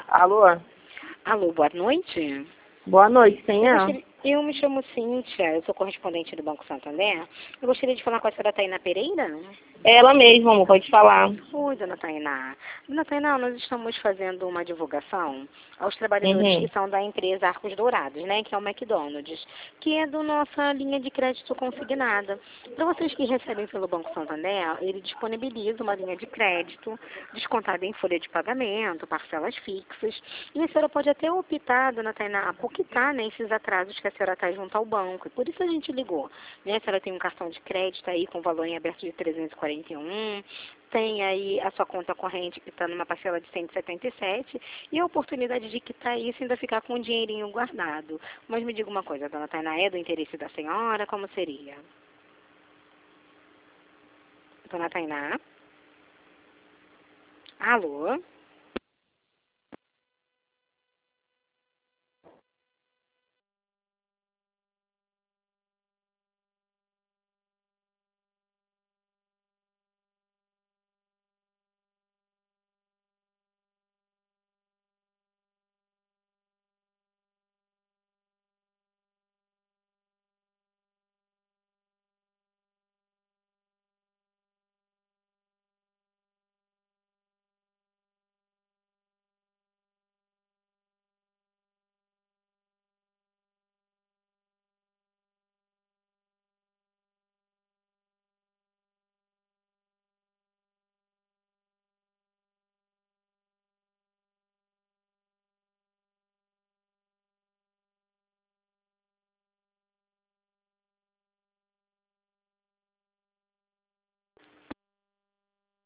Alô? Alô, boa noite. Boa noite, quem é? Eu me chamo Cíntia, eu sou correspondente do Banco Santander. Eu gostaria de falar com a senhora Tainá Pereira. Ela mesma, amor, pode falar. Oi, dona Tainá. Dona Tainá, nós estamos fazendo uma divulgação aos trabalhadores que são da empresa Arcos Dourados, né, que é o McDonald's, que é da nossa linha de crédito consignada. Para vocês que recebem pelo Banco Santander, ele disponibiliza uma linha de crédito descontada em folha de pagamento, parcelas fixas, e a senhora pode até optar, dona Tainá, por quitar, né, esses atrasos que a senhora está junto ao banco. E por isso a gente ligou, né? A senhora tem um cartão de crédito aí com valor em aberto de 341, tem aí a sua conta corrente que está numa parcela de 177 e a oportunidade de quitar isso e ainda ficar com um dinheirinho guardado. Mas me diga uma coisa, dona Tainá, é do interesse da senhora? Como seria? Dona Tainá? Alô?